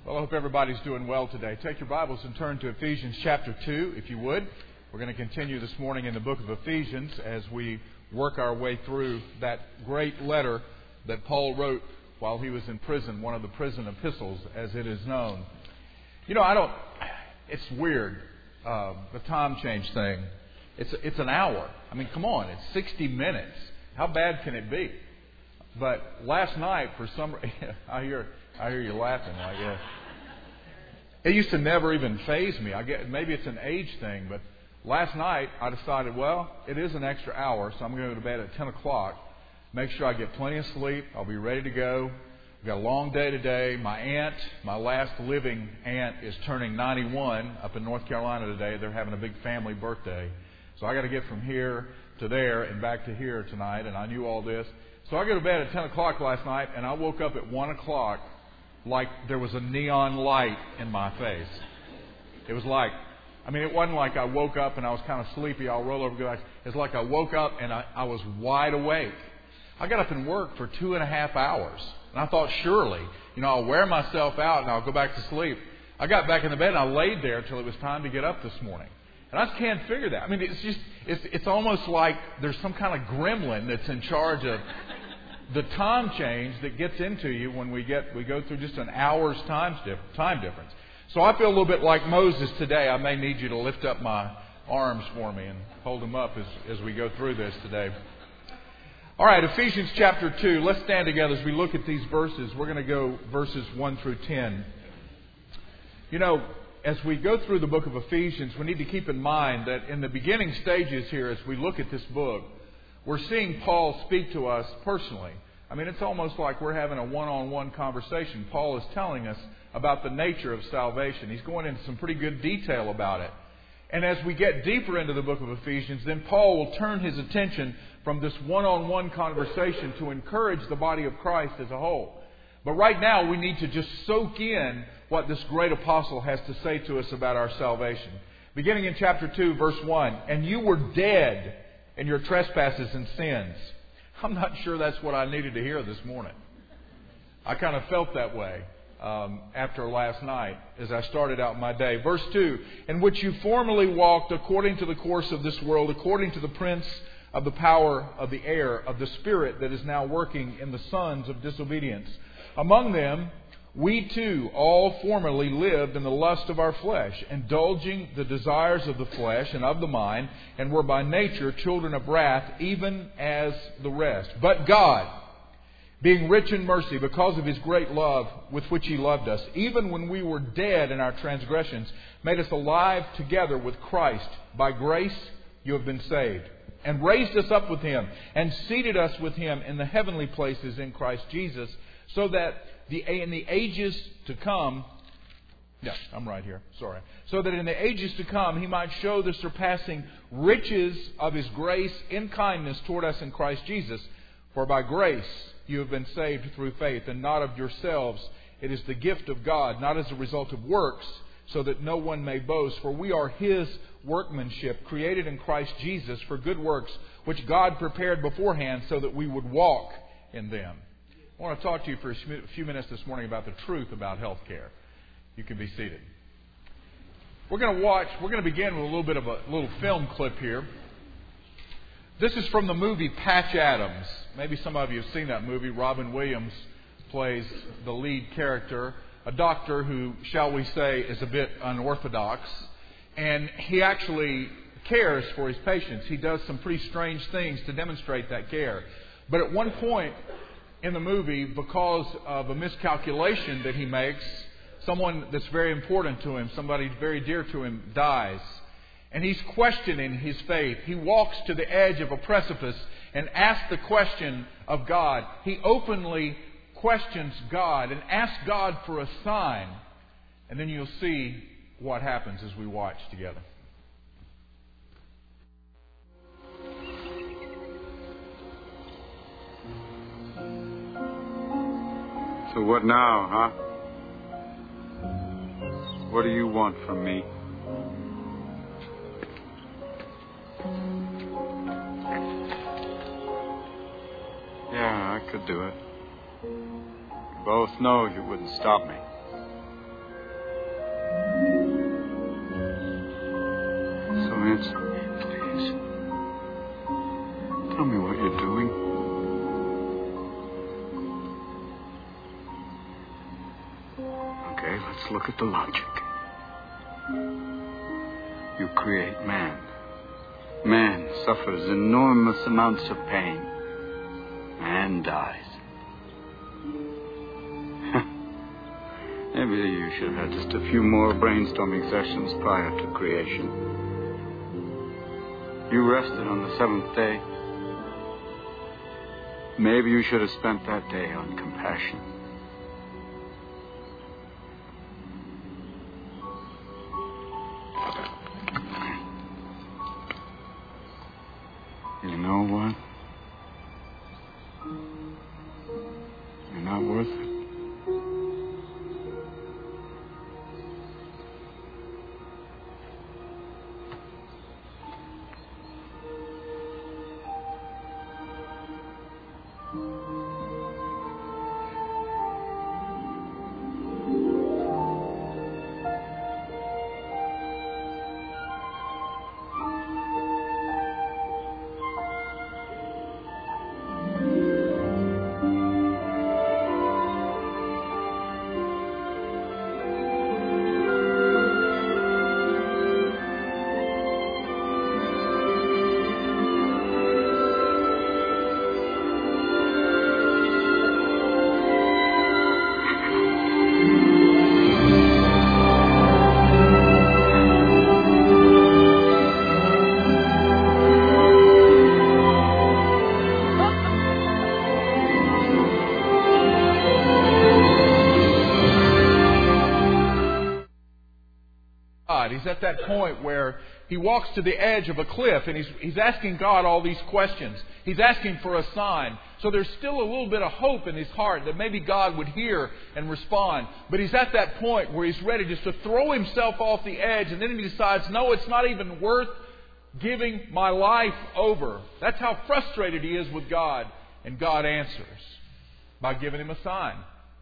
Well, I hope everybody's doing well today. Take your Bibles and turn to Ephesians chapter 2, if you would. We're going to continue this morning in the book of Ephesians as we work our way through that great letter that Paul wrote while he was in prison, one of the prison epistles, as it is known. You know, it's weird, the time change thing. It's an hour. I mean, come on, it's 60 minutes. How bad can it be? But last night, for some I hear you laughing. Like, yeah. It used to never even faze me. Maybe it's an age thing, but last night I decided, well, it is an extra hour, so I'm going to go to bed at 10 o'clock. Make sure I get plenty of sleep. I'll be ready to go. I've got a long day today. My aunt, my last living aunt, is turning 91 up in North Carolina today. They're having a big family birthday. So I got to get from here to there and back to here tonight, and I knew all this. So I go to bed at 10 o'clock last night, and I woke up at 1 o'clock like there was a neon light in my face. It was like, it wasn't like I woke up and I was kind of sleepy. I'll roll over and go back. It's like I woke up and I was wide awake. I got up and worked for 2.5 hours. And I thought, surely, I'll wear myself out and I'll go back to sleep. I got back in the bed and I laid there until it was time to get up this morning. And I just can't figure that. It's almost like there's some kind of gremlin that's in charge of the time change that gets into you when we go through just an hour's time difference. So I feel a little bit like Moses today. I may need you to lift up my arms for me and hold them up as we go through this today. All right, Ephesians chapter 2. Let's stand together as we look at these verses. We're going to go verses 1 through 10. As we go through the book of Ephesians, we need to keep in mind that in the beginning stages here, as we look at this book, we're seeing Paul speak to us personally. It's almost like we're having a one-on-one conversation. Paul is telling us about the nature of salvation. He's going into some pretty good detail about it. And as we get deeper into the book of Ephesians, then Paul will turn his attention from this one-on-one conversation to encourage the body of Christ as a whole. But right now, we need to just soak in what this great apostle has to say to us about our salvation. Beginning in chapter 2, verse 1, "And you were dead in your trespasses and sins." I'm not sure that's what I needed to hear this morning. I kind of felt that way after last night as I started out my day. Verse 2, "In which you formerly walked according to the course of this world, according to the prince of the power of the air, of the spirit that is now working in the sons of disobedience. Among them, we too all formerly lived in the lust of our flesh, indulging the desires of the flesh and of the mind, and were by nature children of wrath, even as the rest. But God, being rich in mercy, because of His great love with which He loved us, even when we were dead in our transgressions, made us alive together with Christ. By grace you have been saved, and raised us up with Him, and seated us with Him in the heavenly places in Christ Jesus, so that in the ages to come, so that in the ages to come He might show the surpassing riches of His grace in kindness toward us in Christ Jesus. For by grace you have been saved through faith, and not of yourselves. It is the gift of God, not as a result of works, so that no one may boast. For we are His workmanship, created in Christ Jesus for good works, which God prepared beforehand so that we would walk in them." I want to talk to you for a few minutes this morning about the truth about health care. You can be seated. We're going to begin with a little bit of a little film clip here. This is from the movie Patch Adams. Maybe some of you have seen that movie. Robin Williams plays the lead character, a doctor who, shall we say, is a bit unorthodox. And he actually cares for his patients. He does some pretty strange things to demonstrate that care. But at one point in the movie, because of a miscalculation that he makes, someone that's very important to him, somebody very dear to him, dies. And he's questioning his faith. He walks to the edge of a precipice and asks the question of God. He openly questions God and asks God for a sign. And then you'll see what happens as we watch together. So what now, huh? What do you want from me? Yeah, I could do it. You both know you wouldn't stop me. answer me, please. Tell me what you're doing. Okay, let's look at the logic. You create man. Man suffers enormous amounts of pain. Man dies. Maybe you should have had just a few more brainstorming sessions prior to creation. You rested on the seventh day. Maybe you should have spent that day on compassion. You know what? You're not worth it. He's at that point where he walks to the edge of a cliff and he's asking God all these questions. He's asking for a sign. So there's still a little bit of hope in his heart that maybe God would hear and respond. But he's at that point where he's ready just to throw himself off the edge, and then he decides, no, it's not even worth giving my life over. That's how frustrated he is with God. And God answers by giving him a sign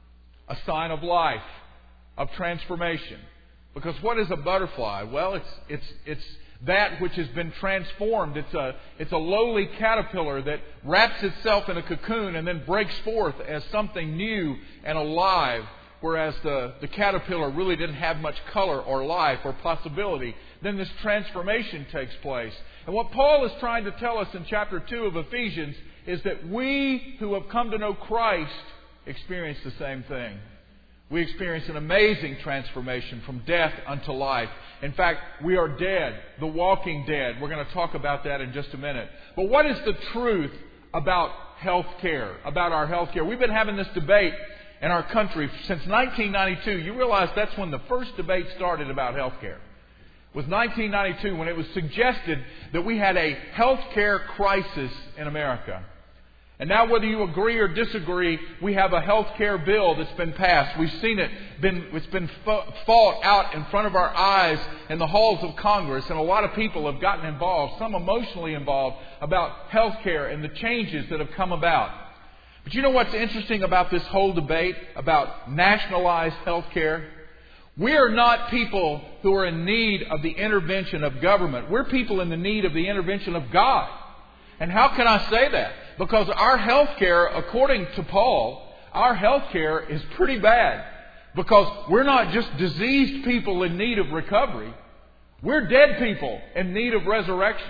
of life, of transformation. Because what is a butterfly? Well, it's that which has been transformed. It's a lowly caterpillar that wraps itself in a cocoon and then breaks forth as something new and alive. Whereas the caterpillar really didn't have much color or life or possibility. Then this transformation takes place. And what Paul is trying to tell us in chapter 2 of Ephesians is that we who have come to know Christ experience the same thing. We experience an amazing transformation from death unto life. In fact, we are dead, the walking dead. We're going to talk about that in just a minute. But what is the truth about health care, about our health care? We've been having this debate in our country since 1992. You realize that's when the first debate started about health care. It was 1992 when it was suggested that we had a health care crisis in America. And now, whether you agree or disagree, we have a health care bill that's been passed. We've seen it's been fought out in front of our eyes in the halls of Congress. And a lot of people have gotten involved, some emotionally involved, about health care and the changes that have come about. But you know what's interesting about this whole debate about nationalized health care? We are not people who are in need of the intervention of government. We're people in the need of the intervention of God. And how can I say that? Because our health care, according to Paul, our health care is pretty bad. Because we're not just diseased people in need of recovery. We're dead people in need of resurrection.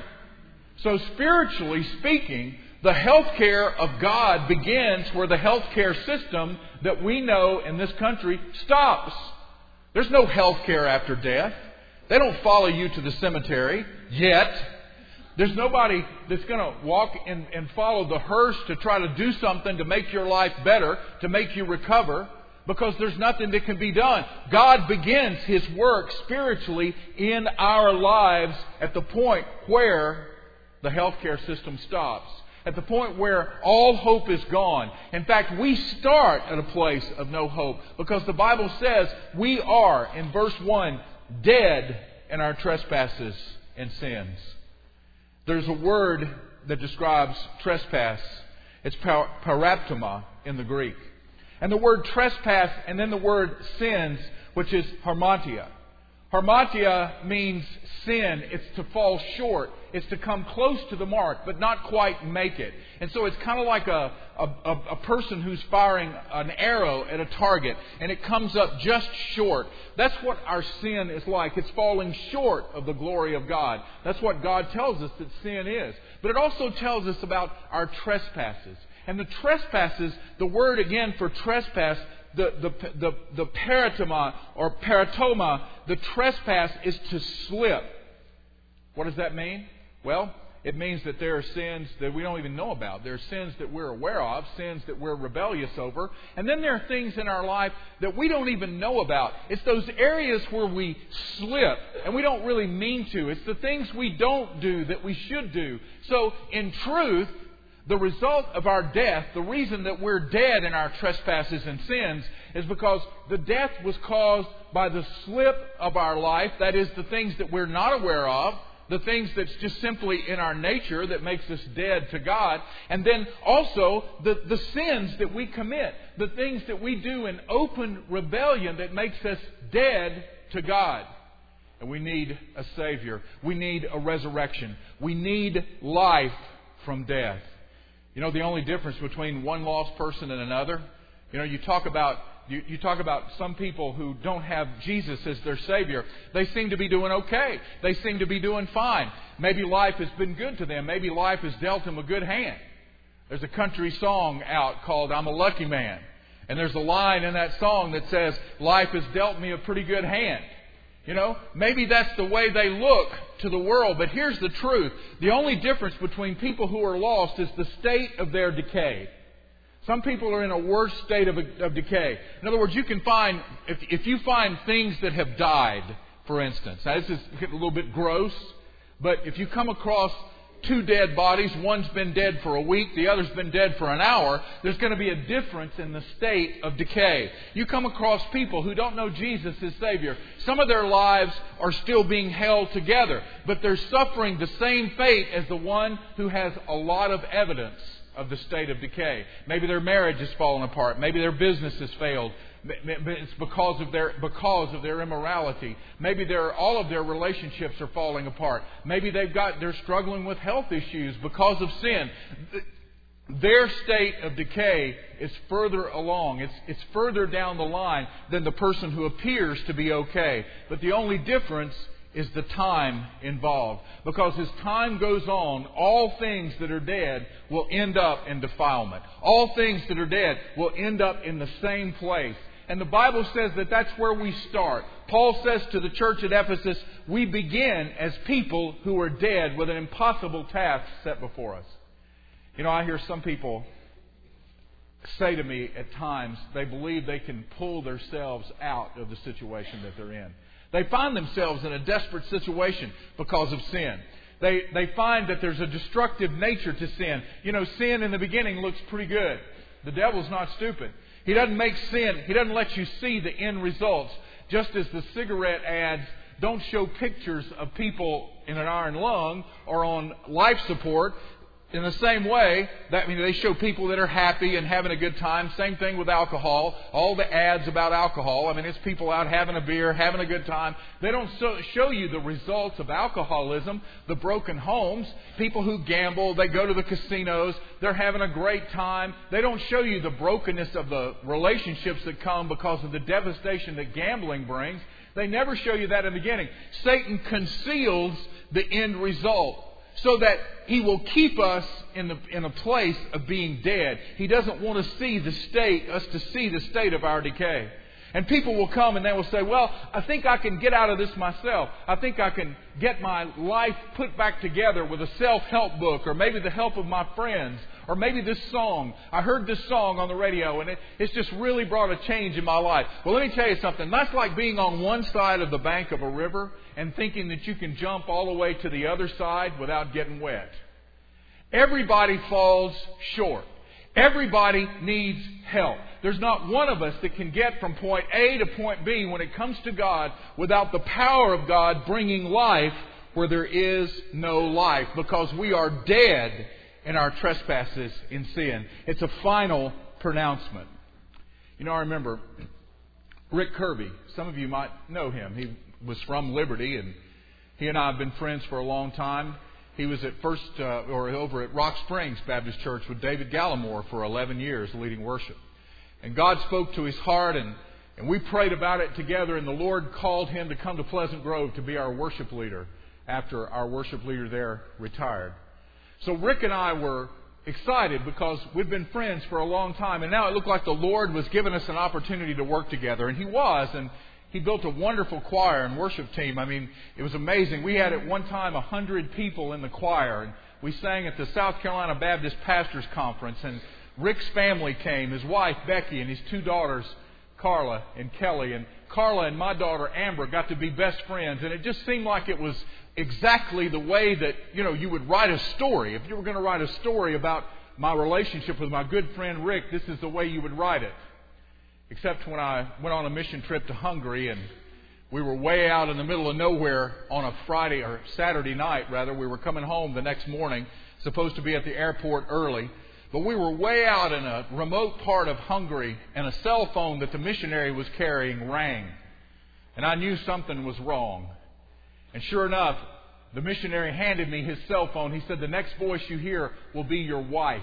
So spiritually speaking, the health care of God begins where the health care system that we know in this country stops. There's no health care after death. They don't follow you to the cemetery yet. There's nobody that's going to walk and follow the hearse to try to do something to make your life better, to make you recover, because there's nothing that can be done. God begins His work spiritually in our lives at the point where the healthcare system stops, at the point where all hope is gone. In fact, we start at a place of no hope, because the Bible says we are, in verse 1, dead in our trespasses and sins. There's a word that describes trespass. It's paraptoma in the Greek. And the word trespass and then the word sins, which is harmatia. Harmatia means sin. It's to fall short. It's to come close to the mark, but not quite make it. And so it's kind of like a person who's firing an arrow at a target, and it comes up just short. That's what our sin is like. It's falling short of the glory of God. That's what God tells us that sin is. But it also tells us about our trespasses. And the trespasses, the word again for trespass, the peritoma or peritoma, the trespass is to slip. What does that mean? Well, it means that there are sins that we don't even know about. There are sins that we're aware of, sins that we're rebellious over. And then there are things in our life that we don't even know about. It's those areas where we slip and we don't really mean to. It's the things we don't do that we should do. So in truth, the result of our death, the reason that we're dead in our trespasses and sins, is because the death was caused by the slip of our life. That is, the things that we're not aware of, the things that's just simply in our nature that makes us dead to God. And then also the sins that we commit, the things that we do in open rebellion that makes us dead to God. And we need a Savior. We need a resurrection. We need life from death. You know the only difference between one lost person and another? You know, you talk about some people who don't have Jesus as their Savior. They seem to be doing okay. They seem to be doing fine. Maybe life has been good to them. Maybe life has dealt them a good hand. There's a country song out called "I'm a Lucky Man." And there's a line in that song that says, "Life has dealt me a pretty good hand." You know, maybe that's the way they look to the world. But here's the truth. The only difference between people who are lost is the state of their decay. Some people are in a worse state of decay. In other words, you can find, if you find things that have died, for instance. Now, this is getting a little bit gross, but if you come across two dead bodies, one's been dead for a week, the other's been dead for an hour, there's going to be a difference in the state of decay. You come across people who don't know Jesus as Savior. Some of their lives are still being held together, but they're suffering the same fate as the one who has a lot of evidence of the state of decay. Maybe their marriage has fallen apart. Maybe their business has failed. It's because of their immorality. Maybe all of their relationships are falling apart. Maybe they're struggling with health issues because of sin. Their state of decay is further along. It's further down the line than the person who appears to be okay. But the only difference is the time involved. Because as time goes on, all things that are dead will end up in defilement. All things that are dead will end up in the same place. And the Bible says that that's where we start. Paul says to the church at Ephesus, we begin as people who are dead with an impossible task set before us. You know, I hear some people say to me at times they believe they can pull themselves out of the situation that they're in. They find themselves in a desperate situation because of sin. They find that there's a destructive nature to sin. You know, sin in the beginning looks pretty good. The devil's not stupid. He doesn't make sin. He doesn't let you see the end results. Just as the cigarette ads don't show pictures of people in an iron lung or on life support. In the same way, they show people that are happy and having a good time. Same thing with alcohol. All the ads about alcohol. It's people out having a beer, having a good time. They don't show you the results of alcoholism, the broken homes, people who gamble, they go to the casinos, they're having a great time. They don't show you the brokenness of the relationships that come because of the devastation that gambling brings. They never show you that in the beginning. Satan conceals the end result, so that he will keep us in a place of being dead. He doesn't want us to see the state of our decay. And people will come and they will say, well, I think I can get out of this myself. I think I can get my life put back together with a self-help book, or maybe the help of my friends, or maybe this song. I heard this song on the radio and it's just really brought a change in my life. Well, let me tell you something. That's like being on one side of the bank of a river and thinking that you can jump all the way to the other side without getting wet. Everybody falls short. Everybody needs help. There's not one of us that can get from point A to point B when it comes to God without the power of God bringing life where there is no life, because we are dead in our trespasses in sin. It's a final pronouncement. You know, I remember Rick Kirby. Some of you might know him. He was from Liberty, and he and I have been friends for a long time. He was over at Rock Springs Baptist Church with David Gallimore for 11 years leading worship. And God spoke to his heart, and we prayed about it together, and the Lord called him to come to Pleasant Grove to be our worship leader after our worship leader there retired. So Rick and I were excited because we've been friends for a long time, and now it looked like the Lord was giving us an opportunity to work together, and He was, and He built a wonderful choir and worship team. I mean, it was amazing. We had at one time 100 people in the choir, and we sang at the South Carolina Baptist Pastors Conference, and Rick's family came, his wife Becky and his two daughters Carla and Kelly, and Carla and my daughter Amber got to be best friends, and it just seemed like it was exactly the way that, you would write a story. If you were going to write a story about my relationship with my good friend Rick, this is the way you would write it. Except when I went on a mission trip to Hungary, and we were way out in the middle of nowhere on a Friday or Saturday night, rather. We were coming home the next morning, supposed to be at the airport early. But we were way out in a remote part of Hungary, and a cell phone that the missionary was carrying rang. And I knew something was wrong. And sure enough, the missionary handed me his cell phone. He said, "The next voice you hear will be your wife."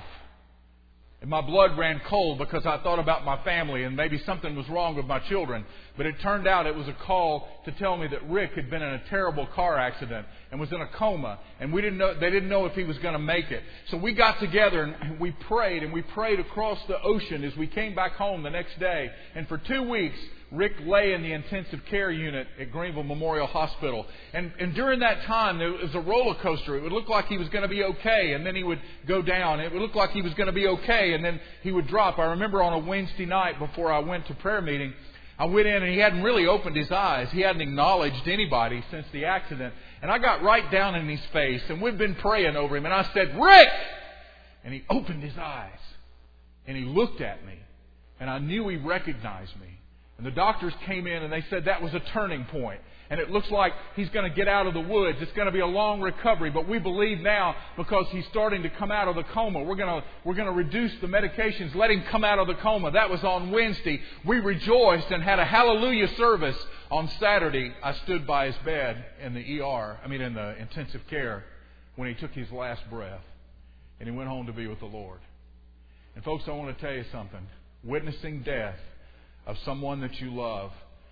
And my blood ran cold because I thought about my family and maybe something was wrong with my children. But it turned out it was a call to tell me that Rick had been in a terrible car accident and was in a coma. And they didn't know if he was going to make it. So we got together and we prayed across the ocean as we came back home the next day. And for 2 weeks, Rick lay in the intensive care unit at Greenville Memorial Hospital. And during that time, there was a roller coaster. It would look like he was going to be okay, and then he would go down. It would look like he was going to be okay, and then he would drop. I remember on a Wednesday night before I went to prayer meeting, I went in and he hadn't really opened his eyes. He hadn't acknowledged anybody since the accident. And I got right down in his face, and we'd been praying over him. And I said, "Rick!" And he opened his eyes, and he looked at me, and I knew he recognized me. And the doctors came in and they said that was a turning point. And it looks like he's going to get out of the woods. It's going to be a long recovery. But we believe now, because he's starting to come out of the coma, we're going to reduce the medications, let him come out of the coma. That was on Wednesday. We rejoiced and had a hallelujah service. On Saturday, I stood by his bed in the in the intensive care when he took his last breath. And he went home to be with the Lord. And folks, I want to tell you something. Witnessing death of someone that you love,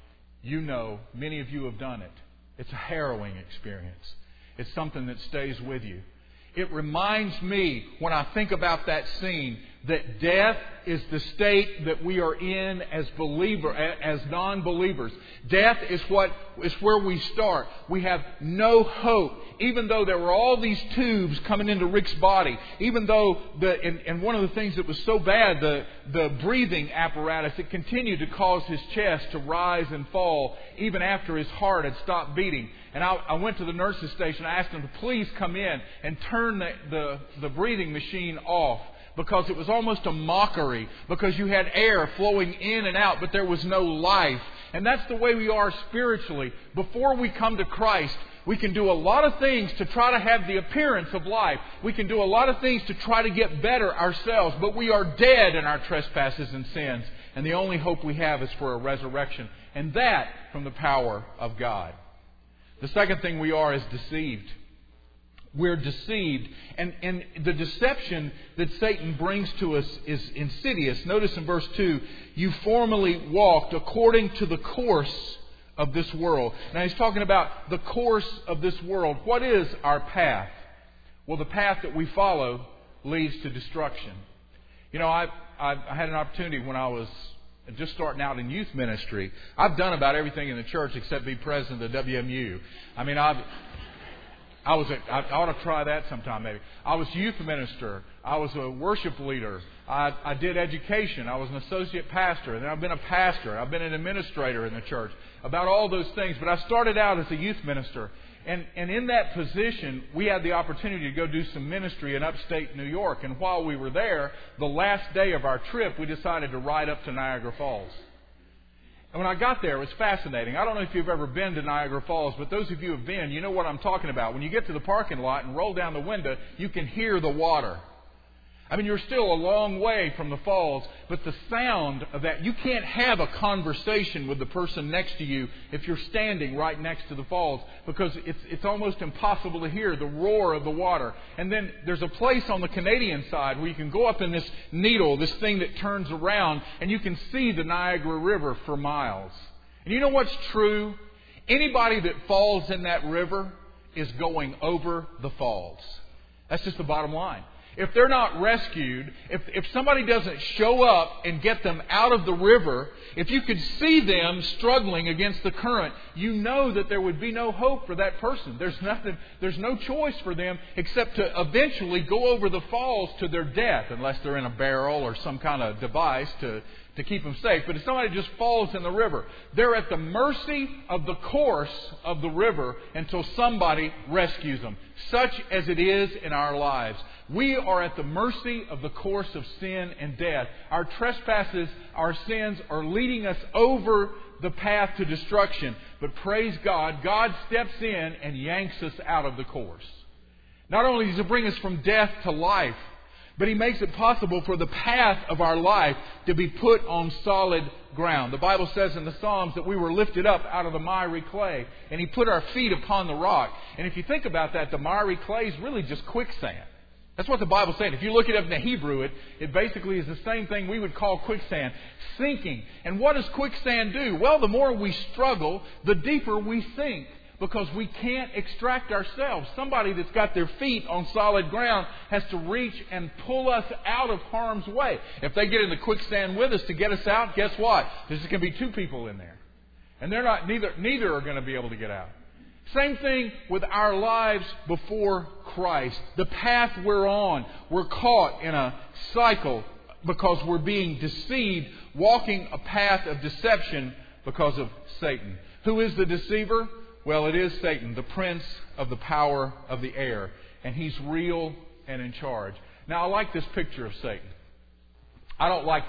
many of you have done it. It's a harrowing experience. It's something that stays with you. It reminds me, when I think about that scene, that death is the state that we are in as non-believers. Death is where we start. We have no hope. Even though there were all these tubes coming into Rick's body, even though and one of the things that was so bad, the breathing apparatus, it continued to cause his chest to rise and fall even after his heart had stopped beating. And I went to the nurse's station. I asked them to please come in and turn the breathing machine off, because it was almost a mockery, because you had air flowing in and out, but there was no life. And that's the way we are spiritually. Before we come to Christ, we can do a lot of things to try to have the appearance of life. We can do a lot of things to try to get better ourselves, but we are dead in our trespasses and sins. And the only hope we have is for a resurrection, and that from the power of God. The second thing we are is deceived. We're deceived. And the deception that Satan brings to us is insidious. Notice in verse 2, "You formerly walked according to the course of this world." Now he's talking about the course of this world. What is our path? Well, the path that we follow leads to destruction. I had an opportunity when I was just starting out in youth ministry. I've done about everything in the church except be president of the WMU. I ought to try that sometime maybe. I was youth minister. I was a worship leader. I did education. I was an associate pastor. And then I've been a pastor. I've been an administrator in the church. About all those things. But I started out as a youth minister. And in that position, we had the opportunity to go do some ministry in upstate New York. And while we were there, the last day of our trip, we decided to ride up to Niagara Falls. And when I got there, it was fascinating. I don't know if you've ever been to Niagara Falls, but those of you who have been, you know what I'm talking about. When you get to the parking lot and roll down the window, you can hear the water. I mean, you're still a long way from the falls, but the sound of that, you can't have a conversation with the person next to you if you're standing right next to the falls, because it's almost impossible to hear the roar of the water. And then there's a place on the Canadian side where you can go up in this needle, this thing that turns around, and you can see the Niagara River for miles. And you know what's true? Anybody that falls in that river is going over the falls. That's just the bottom line. If they're not rescued, if somebody doesn't show up and get them out of the river, if you could see them struggling against the current, you know that there would be no hope for that person. There's no choice for them except to eventually go over the falls to their death, unless they're in a barrel or some kind of device to keep them safe. But if somebody just falls in the river, they're at the mercy of the course of the river until somebody rescues them. Such as it is in our lives. We are at the mercy of the course of sin and death. Our trespasses, our sins are leading us over the path to destruction. But praise God, God steps in and yanks us out of the course. Not only does He bring us from death to life, but He makes it possible for the path of our life to be put on solid ground. The Bible says in the Psalms that we were lifted up out of the miry clay, and He put our feet upon the rock. And if you think about that, the miry clay is really just quicksand. That's what the Bible's saying. If you look it up in the Hebrew, it basically is the same thing we would call quicksand, sinking. And what does quicksand do? Well, the more we struggle, the deeper we sink, because we can't extract ourselves. Somebody that's got their feet on solid ground has to reach and pull us out of harm's way. If they get in the quicksand with us to get us out, guess what? There's going to be two people in there. And neither are going to be able to get out. Same thing with our lives before Christ. The path we're on, we're caught in a cycle because we're being deceived, walking a path of deception because of Satan. Who is the deceiver? Well, it is Satan, the prince of the power of the air. And he's real and in charge. Now, I like this picture of Satan. I don't like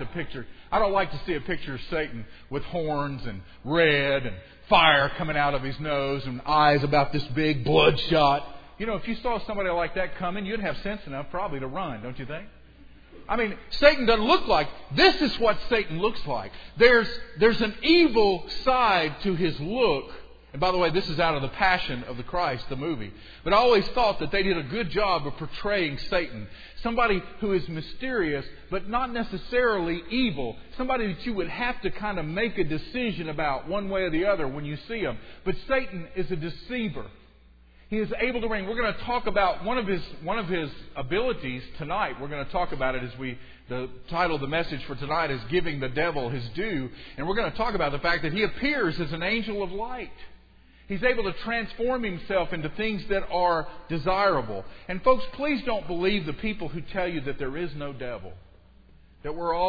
to see a picture of Satan with horns and red and fire coming out of his nose and eyes about this big, bloodshot. You know, if you saw somebody like that coming, you'd have sense enough probably to run, don't you think? I mean, Satan doesn't look like... This is what Satan looks like. There's an evil side to his look. And by the way, this is out of the Passion of the Christ, the movie. But I always thought that they did a good job of portraying Satan. Somebody who is mysterious, but not necessarily evil. Somebody that you would have to kind of make a decision about one way or the other when you see him. But Satan is a deceiver. He is able to bring... We're going to talk about one of his abilities tonight. We're going to talk about it as the title of the message for tonight is Giving the Devil His Due. And we're going to talk about the fact that he appears as an angel of light. He's able to transform himself into things that are desirable. And folks, please don't believe the people who tell you that there is no devil. That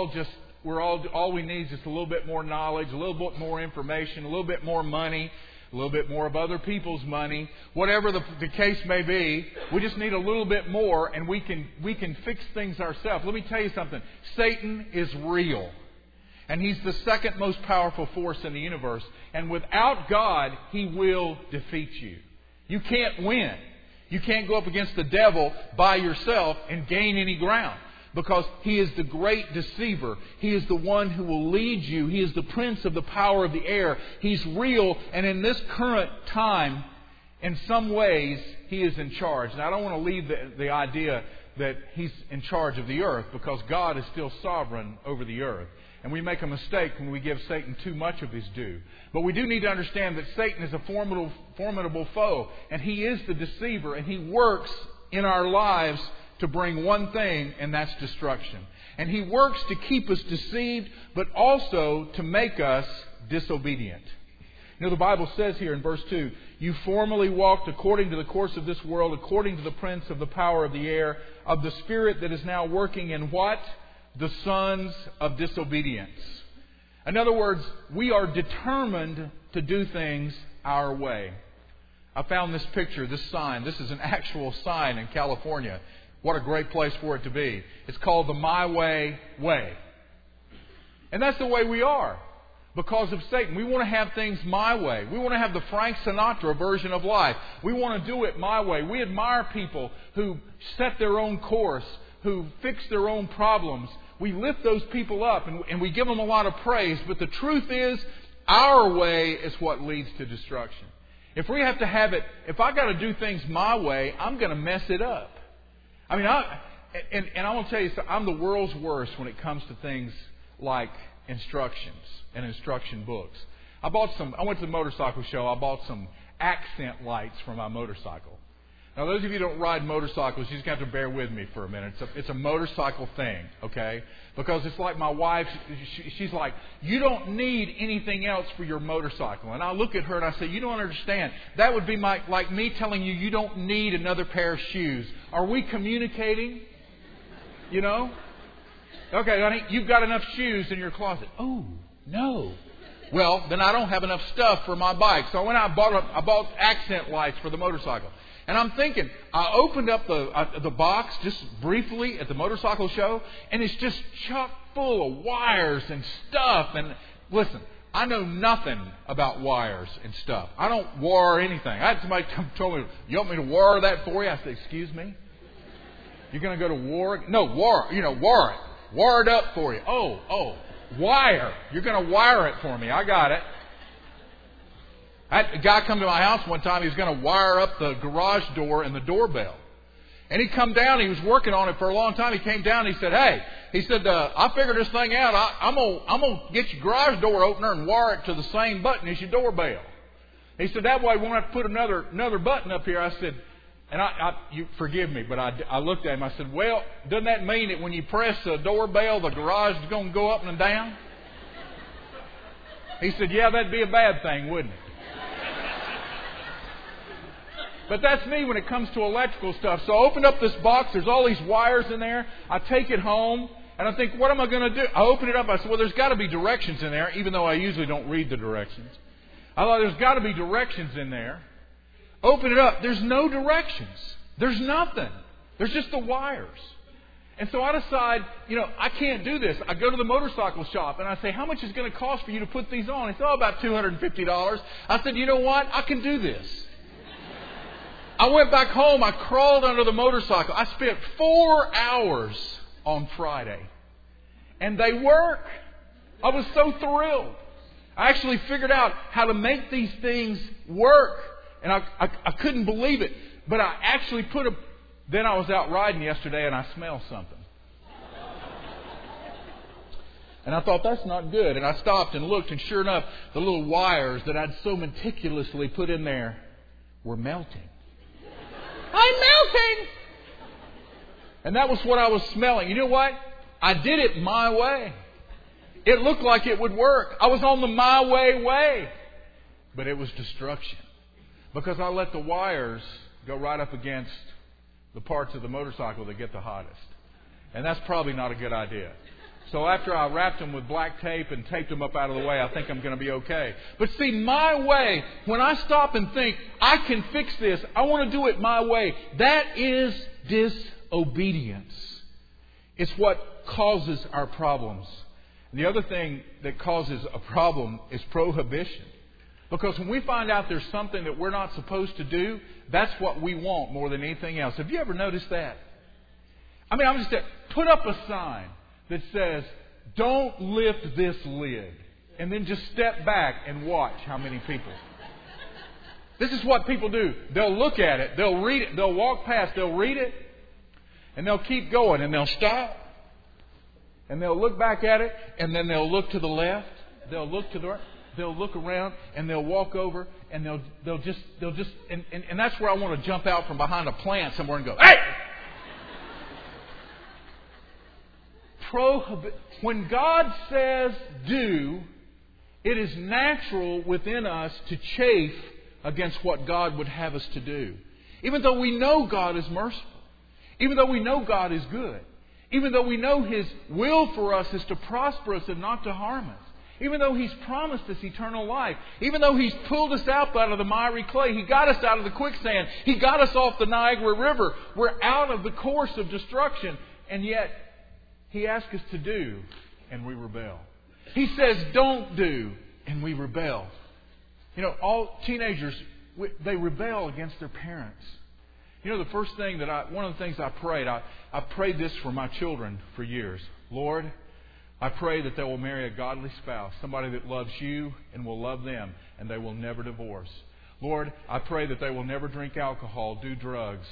all we need is just a little bit more knowledge, a little bit more information, a little bit more money, a little bit more of other people's money. Whatever the case may be, we just need a little bit more and we can fix things ourselves. Let me tell you something. Satan is real. And he's the second most powerful force in the universe. And without God, he will defeat you. You can't win. You can't go up against the devil by yourself and gain any ground. Because he is the great deceiver. He is the one who will lead you. He is the prince of the power of the air. He's real. And in this current time, in some ways, he is in charge. Now, I don't want to leave the idea that he's in charge of the earth, because God is still sovereign over the earth. And we make a mistake when we give Satan too much of his due. But we do need to understand that Satan is a formidable foe. And he is the deceiver. And he works in our lives to bring one thing, and that's destruction. And he works to keep us deceived, but also to make us disobedient. You know, the Bible says here in verse 2, you formerly walked according to the course of this world, according to the prince of the power of the air, of the spirit that is now working in what? The sons of disobedience. In other words, we are determined to do things our way. I found this picture, this sign. This is an actual sign in California. What a great place for it to be. It's called the My Way Way. And that's the way we are. Because of Satan. We want to have things my way. We want to have the Frank Sinatra version of life. We want to do it my way. We admire people who set their own course, who fix their own problems, we lift those people up and we give them a lot of praise. But the truth is, our way is what leads to destruction. If we have to have it, if I got to do things my way, I'm going to mess it up. I mean, I want to tell you, I'm the world's worst when it comes to things like instructions and instruction books. I went to the motorcycle show. I bought some accent lights for my motorcycle. Now, those of you who don't ride motorcycles, you just have to bear with me for a minute. It's a motorcycle thing, okay? Because it's like my wife, she's like, you don't need anything else for your motorcycle. And I look at her and I say, you don't understand. That would be like me telling you don't need another pair of shoes. Are we communicating? You know? Okay, honey, you've got enough shoes in your closet. Oh, no. Well, then I don't have enough stuff for my bike. So I went out and bought accent lights for the motorcycle. And I'm thinking, I opened up the box just briefly at the motorcycle show, and it's just chock full of wires and stuff. And listen, I know nothing about wires and stuff. I don't wire anything. I had somebody told me, you want me to wire that for you? I said, excuse me? You're going to go to war? No, wire it. Wire it up for you. Oh, wire. You're going to wire it for me. I got it. I had a guy come to my house one time. He was going to wire up the garage door and the doorbell. And he come down. He was working on it for a long time. He came down and he said, hey, I figured this thing out. I'm going to get your garage door opener and wire it to the same button as your doorbell. He said, that way we won't have to put another button up here. I said, and you forgive me, but I looked at him. I said, well, doesn't that mean that when you press the doorbell, the garage is going to go up and down? He said, yeah, that'd be a bad thing, wouldn't it? But that's me when it comes to electrical stuff. So I opened up this box. There's all these wires in there. I take it home, and I think, what am I going to do? I open it up. I said, well, there's got to be directions in there, even though I usually don't read the directions. I thought, there's got to be directions in there. Open it up. There's no directions. There's nothing. There's just the wires. And so I decide, I can't do this. I go to the motorcycle shop, and I say, how much is it going to cost for you to put these on? He said, about $250. I said, you know what? I can do this. I went back home. I crawled under the motorcycle. I spent 4 hours on Friday. And they work. I was so thrilled. I actually figured out how to make these things work. And I couldn't believe it. But I actually then I was out riding yesterday and I smelled something. And I thought, that's not good. And I stopped and looked, and sure enough, the little wires that I'd so meticulously put in there were melting. I'm melting! And that was what I was smelling. You know what? I did it my way. It looked like it would work. I was on the my way. But it was destruction. Because I let the wires go right up against the parts of the motorcycle that get the hottest. And that's probably not a good idea. So after I wrapped them with black tape and taped them up out of the way, I think I'm going to be okay. But see, my way, when I stop and think, I can fix this, I want to do it my way, that is disobedience. It's what causes our problems. And the other thing that causes a problem is prohibition. Because when we find out there's something that we're not supposed to do, that's what we want more than anything else. Have you ever noticed that? I mean, I'm just saying, put up a sign that says, don't lift this lid. And then just step back and watch how many people. This is what people do. They'll look at it. They'll read it. They'll walk past. They'll read it. And they'll keep going. And they'll stop. And they'll look back at it. And then they'll look to the left. They'll look to the right. They'll look around. And they'll walk over. And they'll just. And that's where I want to jump out from behind a plant somewhere and go, hey! When God says do, it is natural within us to chafe against what God would have us to do. Even though we know God is merciful. Even though we know God is good. Even though we know His will for us is to prosper us and not to harm us. Even though He's promised us eternal life. Even though He's pulled us out of the miry clay. He got us out of the quicksand. He got us off the Niagara River. We're out of the course of destruction. And yet, He asks us to do, and we rebel. He says don't do, and we rebel. All teenagers, they rebel against their parents. You know, one of the things I prayed, I prayed this for my children for years. Lord, I pray that they will marry a godly spouse, somebody that loves you and will love them, and they will never divorce. Lord, I pray that they will never drink alcohol, do drugs,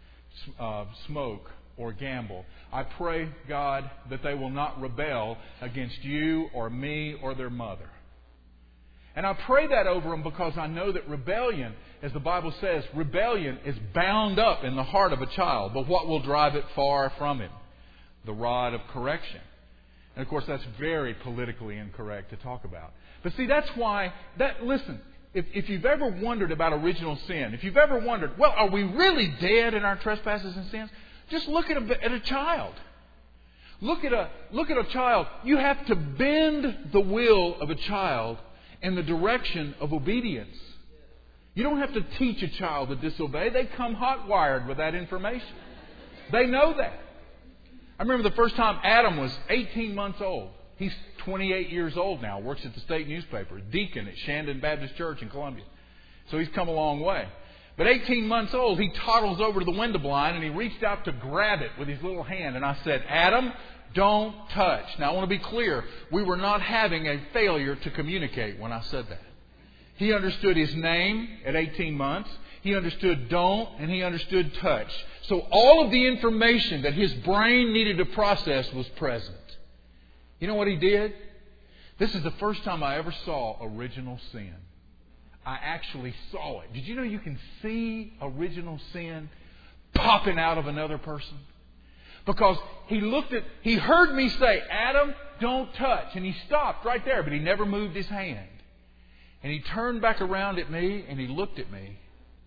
smoke, or gamble. I pray, God, that they will not rebel against you or me or their mother. And I pray that over them because I know that rebellion, as the Bible says, rebellion is bound up in the heart of a child. But what will drive it far from him? The rod of correction. And of course, that's very politically incorrect to talk about. But see, that's why, listen, if you've ever wondered about original sin, if you've ever wondered, well, are we really dead in our trespasses and sins? Just look at a child. Look at a child. You have to bend the will of a child in the direction of obedience. You don't have to teach a child to disobey. They come hot-wired with that information. They know that. I remember the first time Adam was 18 months old. He's 28 years old now, works at the state newspaper, deacon at Shandon Baptist Church in Columbia. So he's come a long way. But 18 months old, he toddles over to the window blind and he reached out to grab it with his little hand. And I said, Adam, don't touch. Now, I want to be clear. We were not having a failure to communicate when I said that. He understood his name at 18 months. He understood don't, and he understood touch. So all of the information that his brain needed to process was present. You know what he did? This is the first time I ever saw original sin. I actually saw it. Did you know you can see original sin popping out of another person? Because he heard me say, Adam, don't touch. And he stopped right there, but he never moved his hand. And he turned back around at me and he looked at me.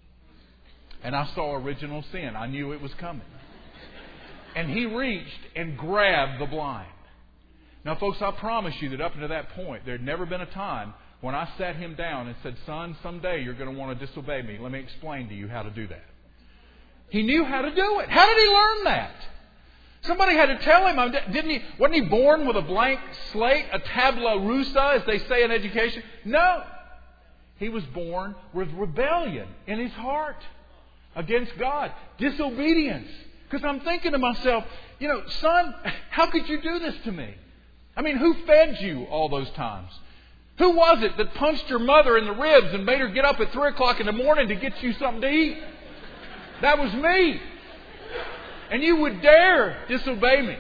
And I saw original sin. I knew it was coming. And he reached and grabbed the blind. Now, folks, I promise you that up until that point, there had never been a time when I sat him down and said, son, someday you're going to want to disobey me. Let me explain to you how to do that. He knew how to do it. How did he learn that? Somebody had to tell him. Wasn't he born with a blank slate, a tabula rasa, as they say in education? No. He was born with rebellion in his heart against God. Disobedience. Because I'm thinking to myself, son, how could you do this to me? I mean, who fed you all those times? Who was it that punched your mother in the ribs and made her get up at 3 o'clock in the morning to get you something to eat? That was me. And you would dare disobey me.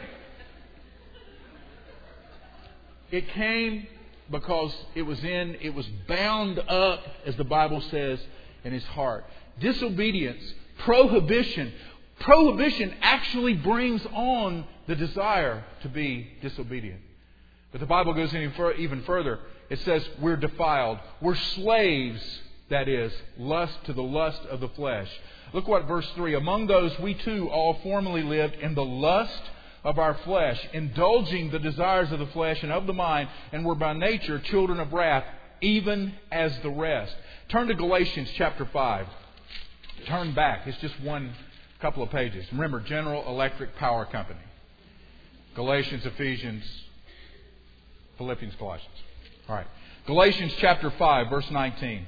It came because it was bound up, as the Bible says, in his heart. Disobedience, prohibition. Prohibition actually brings on the desire to be disobedient. But the Bible goes even further. It says we're defiled. We're slaves, that is, to the lust of the flesh. Look what verse 3. Among those we too all formerly lived in the lust of our flesh, indulging the desires of the flesh and of the mind, and were by nature children of wrath, even as the rest. Turn to Galatians chapter 5. Turn back. It's just one couple of pages. Remember, General Electric Power Company. Galatians, Ephesians, Philippians, Colossians. All right. Galatians chapter 5, verse 19.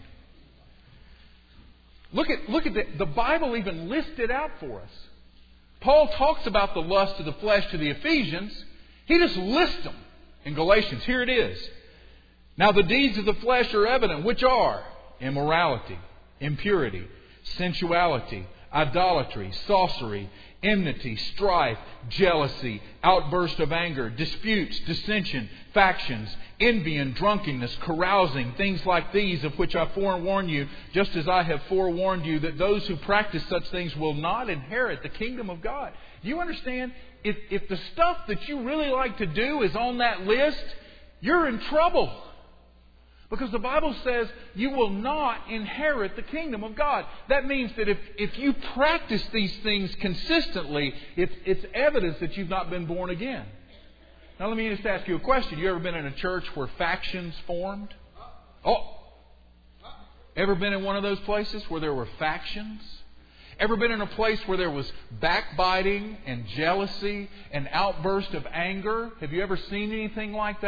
Look at the Bible even lists it out for us. Paul talks about the lust of the flesh to the Ephesians. He just lists them in Galatians. Here it is. Now the deeds of the flesh are evident, which are immorality, impurity, sensuality, idolatry, sorcery, enmity, strife, jealousy, outburst of anger, disputes, dissension, factions, envy and drunkenness, carousing, things like these, of which I forewarn you, just as I have forewarned you, that those who practice such things will not inherit the kingdom of God. Do you understand? If the stuff that you really like to do is on that list, you're in trouble. Because the Bible says you will not inherit the kingdom of God. That means that if you practice these things consistently, it's evidence that you've not been born again. Now let me just ask you a question. You ever been in a church where factions formed? Oh! Ever been in one of those places where there were factions? Ever been in a place where there was backbiting and jealousy and outburst of anger? Have you ever seen anything like that?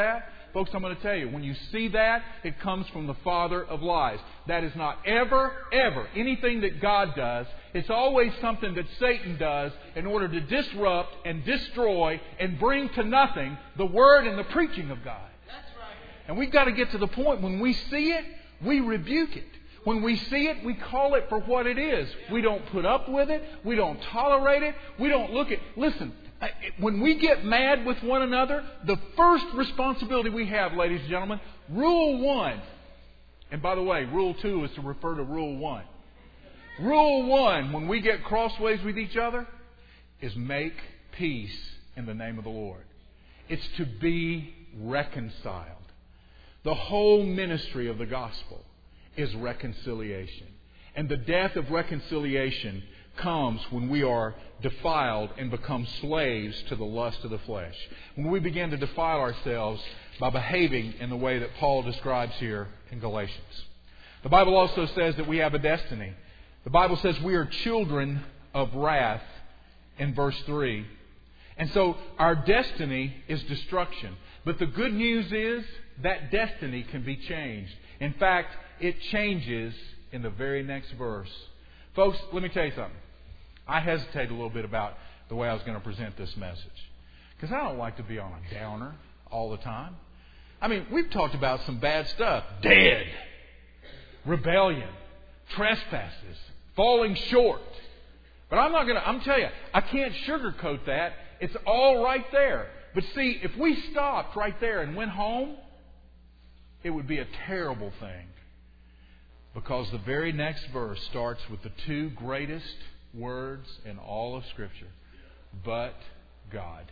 Folks, I'm going to tell you, when you see that, it comes from the father of lies. That is not ever, ever anything that God does. It's always something that Satan does in order to disrupt and destroy and bring to nothing the Word and the preaching of God. That's right. And we've got to get to the point when we see it, we rebuke it. When we see it, we call it for what it is. We don't put up with it. We don't tolerate it. We don't look at... Listen, when we get mad with one another, the first responsibility we have, ladies and gentlemen, Rule 1. And by the way, Rule 2 is to refer to Rule 1. Rule 1, when we get crossways with each other, is make peace in the name of the Lord. It's to be reconciled. The whole ministry of the gospel is reconciliation. And the death of reconciliation comes when we are defiled and become slaves to the lust of the flesh. When we begin to defile ourselves by behaving in the way that Paul describes here in Galatians. The Bible also says that we have a destiny. The Bible says we are children of wrath in verse 3. And so our destiny is destruction. But the good news is that destiny can be changed. In fact, it changes in the very next verse. Folks, let me tell you something. I hesitated a little bit about the way I was going to present this message. Because I don't like to be on a downer all the time. I mean, we've talked about some bad stuff. Dead. Rebellion. Trespasses. Falling short. But I'm telling you, I can't sugarcoat that. It's all right there. But see, if we stopped right there and went home, it would be a terrible thing. Because the very next verse starts with the two greatest words in all of Scripture. But God.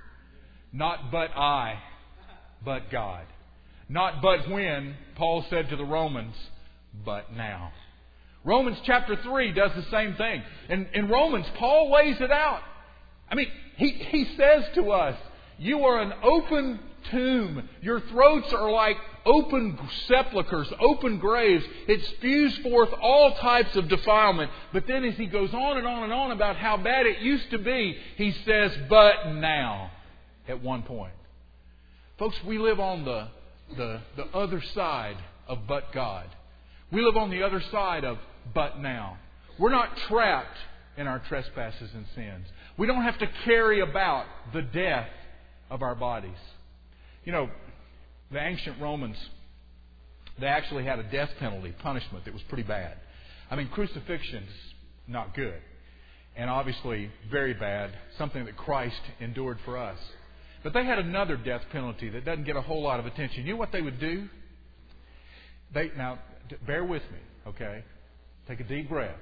Not but I, but God. Not but when, Paul said to the Romans, but now. Romans chapter 3 does the same thing. In Romans, Paul lays it out. I mean, he says to us, you are an open tomb. Your throats are like open sepulchres, open graves. It spews forth all types of defilement. But then as he goes on and on and on about how bad it used to be, he says, but now, at one point. Folks, we live on the other side of but God. We live on the other side of but now. We're not trapped in our trespasses and sins. We don't have to carry about the death of our bodies. You know, the ancient Romans, they actually had a death penalty, punishment that was pretty bad. I mean, crucifixion's not good. And obviously very bad, something that Christ endured for us. But they had another death penalty that doesn't get a whole lot of attention. You know what they would do? Now, bear with me, okay? Take a deep breath.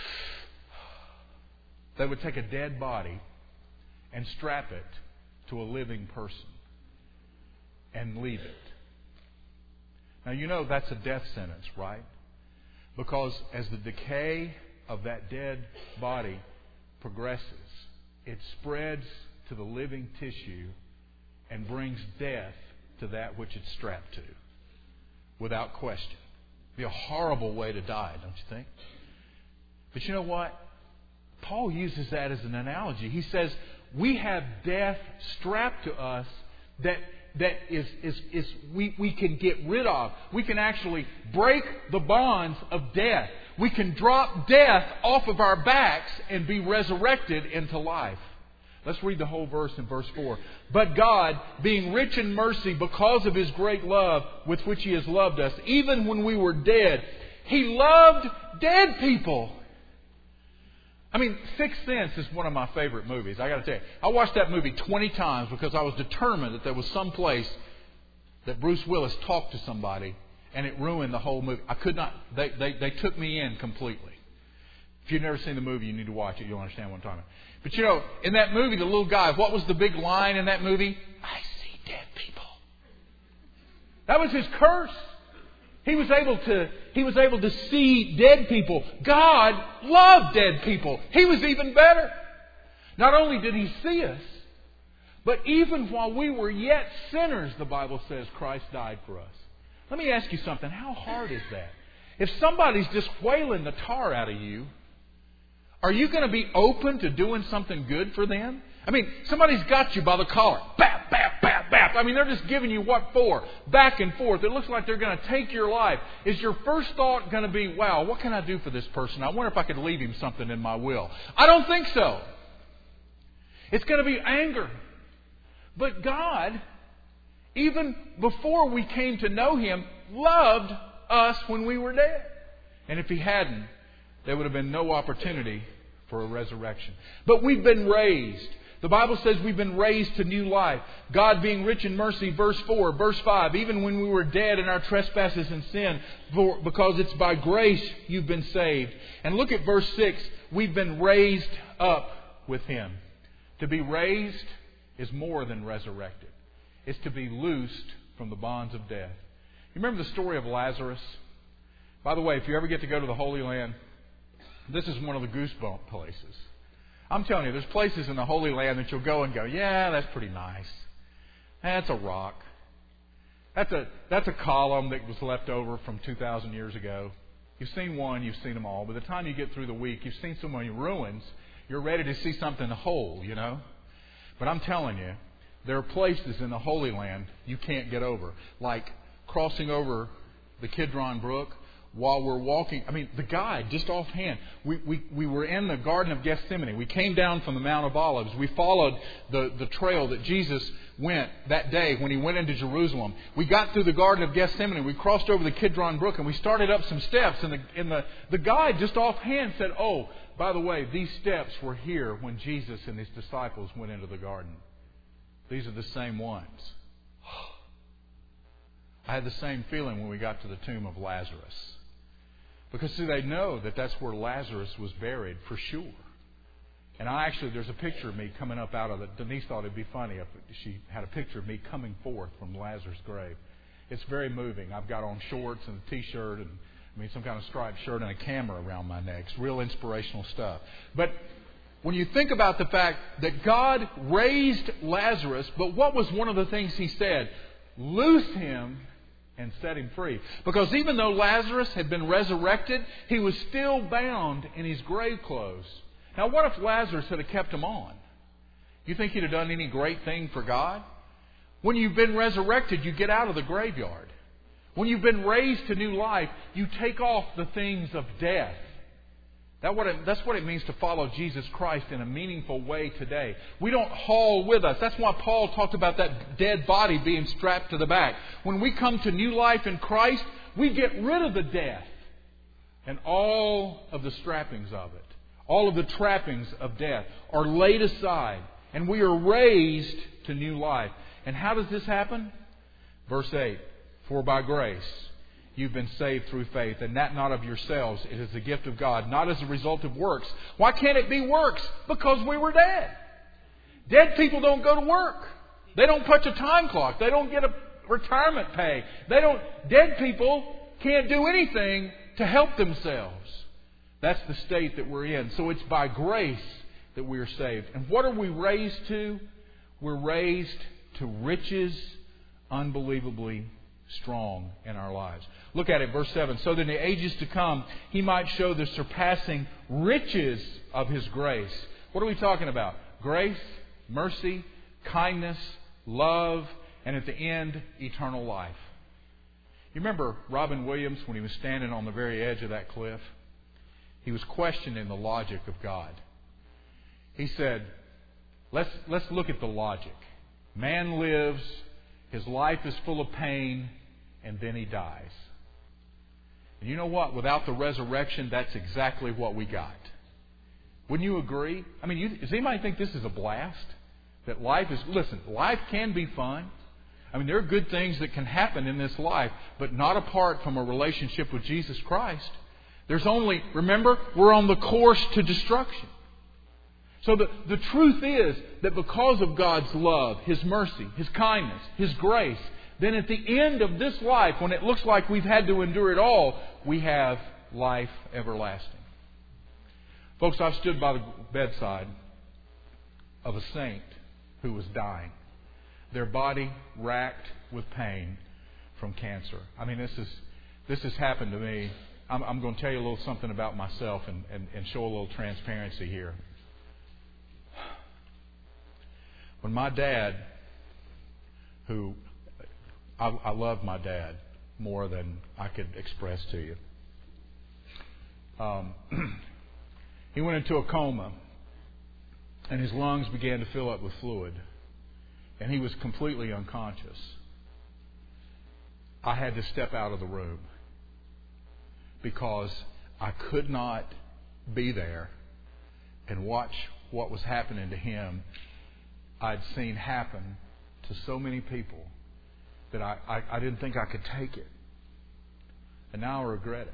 They would take a dead body and strap it to a living person and leave it. Now, you know that's a death sentence, right? Because as the decay of that dead body progresses, it spreads to the living tissue and brings death to that which it's strapped to, without question. It'd be a horrible way to die, don't you think? But you know what? Paul uses that as an analogy. He says, we have death strapped to us that we can get rid of. We can actually break the bonds of death. We can drop death off of our backs and be resurrected into life. Let's read the whole verse in verse 4. But God, being rich in mercy because of His great love with which He has loved us, even when we were dead, He loved dead people. I mean, Sixth Sense is one of my favorite movies. I got to tell you, I watched that movie 20 times because I was determined that there was some place that Bruce Willis talked to somebody and it ruined the whole movie. I could not. They took me in completely. If you've never seen the movie, you need to watch it. You'll understand what I'm talking about. But you know, in that movie, the little guy, what was the big line in that movie? I see dead people. That was his curse. He was able to see dead people. God loved dead people. He was even better. Not only did He see us, but even while we were yet sinners, the Bible says Christ died for us. Let me ask you something. How hard is that? If somebody's just whaling the tar out of you, are you going to be open to doing something good for them? I mean, somebody's got you by the collar. Bap, bap, bap, bap. I mean, they're just giving you what for? Back and forth. It looks like they're going to take your life. Is your first thought going to be, wow, what can I do for this person? I wonder if I could leave him something in my will. I don't think so. It's going to be anger. But God, even before we came to know Him, loved us when we were dead. And if He hadn't, there would have been no opportunity for a resurrection. But we've been raised. The Bible says we've been raised to new life. God being rich in mercy, verse 4, verse 5, even when we were dead in our trespasses and sin, because it's by grace you've been saved. And look at verse 6, we've been raised up with Him. To be raised is more than resurrected. It's to be loosed from the bonds of death. You remember the story of Lazarus? By the way, if you ever get to go to the Holy Land, this is one of the goosebump places. I'm telling you, there's places in the Holy Land that you'll go and go, yeah, that's pretty nice. That's a rock. That's a column that was left over from 2,000 years ago. You've seen one, you've seen them all. By the time you get through the week, you've seen so many ruins, you're ready to see something whole, you know. But I'm telling you, there are places in the Holy Land you can't get over. Like crossing over the Kidron Brook while we're walking. I mean, the guide, just offhand, we were in the Garden of Gethsemane. We came down from the Mount of Olives. We followed the trail that Jesus went that day when He went into Jerusalem. We got through the Garden of Gethsemane. We crossed over the Kidron Brook and we started up some steps. And the guide, just offhand, said, oh, by the way, these steps were here when Jesus and His disciples went into the garden. These are the same ones. I had the same feeling when we got to the tomb of Lazarus. Because, see, they know that that's where Lazarus was buried for sure. And there's a picture of me coming up out of it. Denise thought it'd be funny if she had a picture of me coming forth from Lazarus' grave. It's very moving. I've got on shorts and a T-shirt and some kind of striped shirt and a camera around my neck. It's real inspirational stuff. But when you think about the fact that God raised Lazarus, but what was one of the things He said? Loose him and set him free. Because even though Lazarus had been resurrected, he was still bound in his grave clothes. Now, what if Lazarus had kept him on? You think he'd have done any great thing for God? When you've been resurrected, you get out of the graveyard. When you've been raised to new life, you take off the things of death. That's what it means to follow Jesus Christ in a meaningful way today. We don't haul with us. That's why Paul talked about that dead body being strapped to the back. When we come to new life in Christ, we get rid of the death and all of the strappings of it. All of the trappings of death are laid aside, and we are raised to new life. And how does this happen? Verse 8, for by grace you've been saved through faith, and that not of yourselves. It is the gift of God, not as a result of works. Why can't it be works? Because we were dead. Dead people don't go to work. They don't punch a time clock. They don't get a retirement pay. Dead people can't do anything to help themselves. That's the state that we're in. So it's by grace that we are saved. And what are we raised to? We're raised to riches unbelievably strong in our lives. Look at it, verse 7. So that in the ages to come, He might show the surpassing riches of His grace. What are we talking about? Grace, mercy, kindness, love, and at the end, eternal life. You remember Robin Williams when he was standing on the very edge of that cliff? He was questioning the logic of God. He said, let's look at the logic. Man lives, his life is full of pain, and then he dies. And you know what? Without the resurrection, that's exactly what we got. Wouldn't you agree? I mean, does anybody think this is a blast? That life can be fun. I mean, there are good things that can happen in this life, but not apart from a relationship with Jesus Christ. Remember, we're on the course to destruction. So the truth is that because of God's love, His mercy, His kindness, His grace, then at the end of this life, when it looks like we've had to endure it all, we have life everlasting. Folks, I've stood by the bedside of a saint who was dying. Their body racked with pain from cancer. I mean, this has happened to me. I'm going to tell you a little something about myself and show a little transparency here. When my dad who I love my dad more than I could express to you. He went into a coma, and his lungs began to fill up with fluid, and he was completely unconscious. I had to step out of the room because I could not be there and watch what was happening to him. I'd seen happen to so many people that I didn't think I could take it. And now I regret it.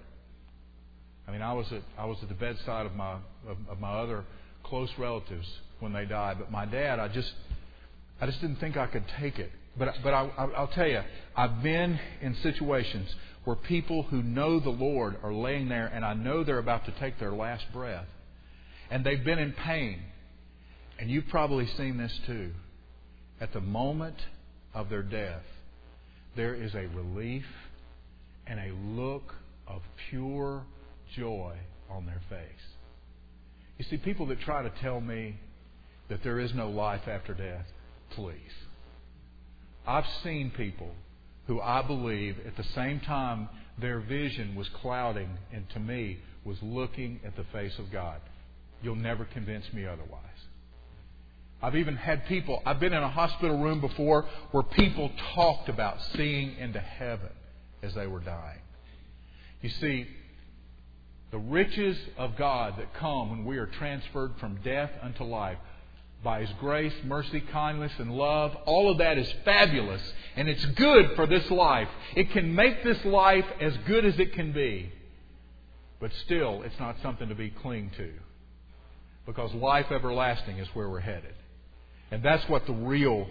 I mean, I was at the bedside of my other close relatives when they died, but my dad, I just didn't think I could take it. But I'll tell you, I've been in situations where people who know the Lord are laying there, and I know they're about to take their last breath, and they've been in pain. And you've probably seen this too. At the moment of their death, there is a relief and a look of pure joy on their face. You see, people that try to tell me that there is no life after death, please. I've seen people who I believe at the same time their vision was clouding and to me was looking at the face of God. You'll never convince me otherwise. I've even had people, I've been in a hospital room before where people talked about seeing into heaven as they were dying. You see, the riches of God that come when we are transferred from death unto life by His grace, mercy, kindness, and love, all of that is fabulous, and it's good for this life. It can make this life as good as it can be, but still, it's not something to be clinging to, because life everlasting is where we're headed. And that's what the real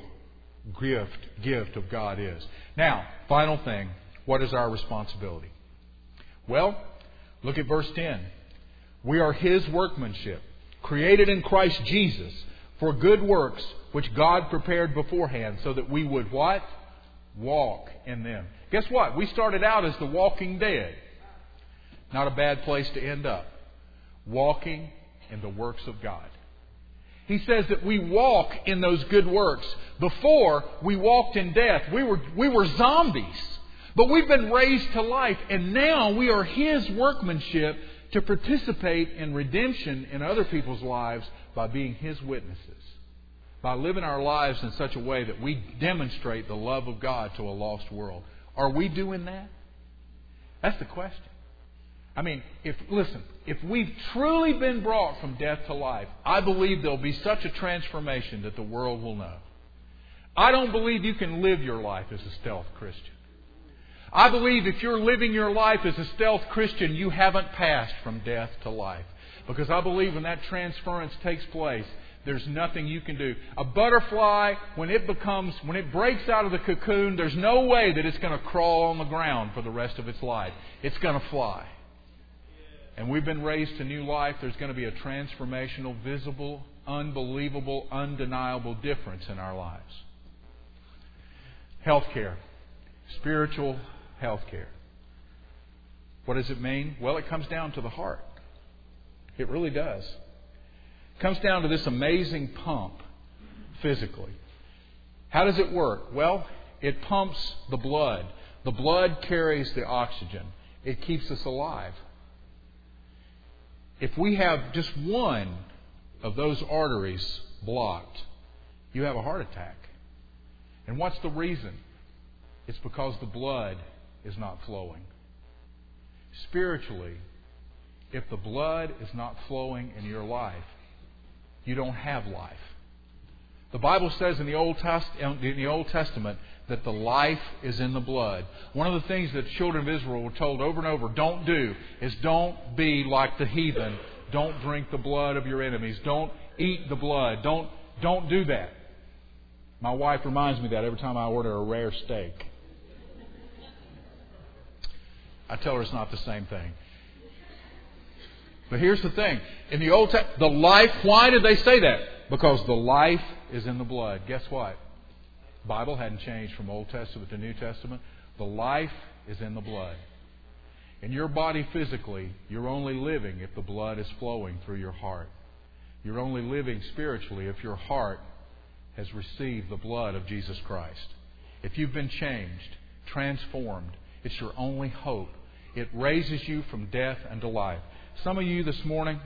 gift of God is. Now, final thing, what is our responsibility? Well, look at verse 10. We are His workmanship, created in Christ Jesus for good works, which God prepared beforehand so that we would what? Walk in them. Guess what? We started out as the walking dead. Not a bad place to end up. Walking in the works of God. He says that we walk in those good works. Before, we walked in death. We were zombies. But we've been raised to life. And now we are His workmanship to participate in redemption in other people's lives by being His witnesses. By living our lives in such a way that we demonstrate the love of God to a lost world. Are we doing that? That's the question. I mean, if we've truly been brought from death to life, I believe there'll be such a transformation that the world will know. I don't believe you can live your life as a stealth Christian. I believe if you're living your life as a stealth Christian, you haven't passed from death to life. Because I believe when that transference takes place, there's nothing you can do. A butterfly, when it breaks out of the cocoon, there's no way that it's going to crawl on the ground for the rest of its life. It's going to fly. And we've been raised to new life. There's going to be a transformational, visible, unbelievable, undeniable difference in our lives. Healthcare. Spiritual healthcare. What does it mean? Well, it comes down to the heart. It really does. It comes down to this amazing pump physically. How does it work? Well, it pumps the blood. The blood carries the oxygen. It keeps us alive. If we have just one of those arteries blocked, you have a heart attack. And what's the reason? It's because the blood is not flowing. Spiritually, if the blood is not flowing in your life, you don't have life. The Bible says in the Old Testament that the life is in the blood. One of the things that the children of Israel were told over and over, don't do, is don't be like the heathen. Don't drink the blood of your enemies. Don't eat the blood. Don't do that. My wife reminds me of that every time I order a rare steak. I tell her it's not the same thing. But here's the thing. In the Old Testament, the life, why did they say that? Because the life is in the blood. Guess what? The Bible hadn't changed from Old Testament to New Testament. The life is in the blood. In your body physically, you're only living if the blood is flowing through your heart. You're only living spiritually if your heart has received the blood of Jesus Christ. If you've been changed, transformed, it's your only hope. It raises you from death unto life. Some of you this morning,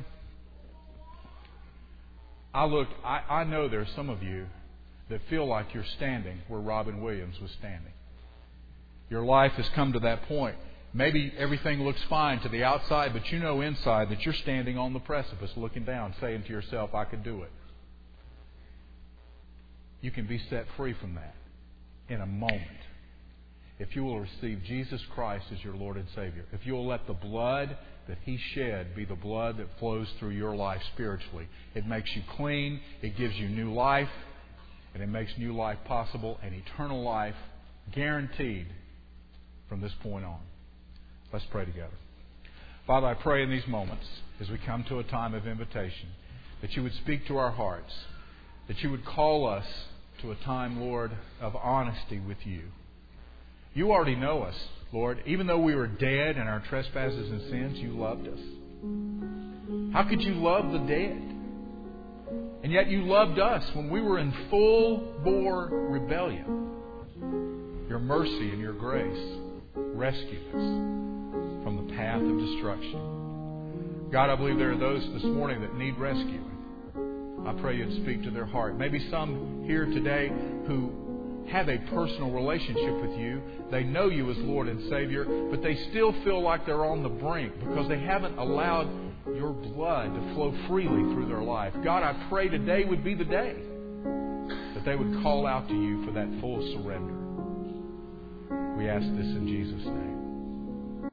I know there's some of you that feel like you're standing where Robin Williams was standing. Your life has come to that point. Maybe everything looks fine to the outside, but you know inside that you're standing on the precipice looking down, saying to yourself, I could do it. You can be set free from that in a moment if you will receive Jesus Christ as your Lord and Savior. If you will let the blood that He shed be the blood that flows through your life spiritually. It makes you clean, it gives you new life, and it makes new life possible and eternal life guaranteed from this point on. Let's pray together. Father, I pray in these moments, as we come to a time of invitation, that You would speak to our hearts, that You would call us to a time, Lord, of honesty with You. You already know us, Lord. Even though we were dead in our trespasses and sins, You loved us. How could You love the dead? And yet You loved us when we were in full-bore rebellion. Your mercy and Your grace rescued us from the path of destruction. God, I believe there are those this morning that need rescuing. I pray You'd speak to their heart. Maybe some here today who have a personal relationship with You. They know You as Lord and Savior, but they still feel like they're on the brink because they haven't allowed Your blood to flow freely through their life. God, I pray today would be the day that they would call out to You for that full surrender. We ask this in Jesus' name.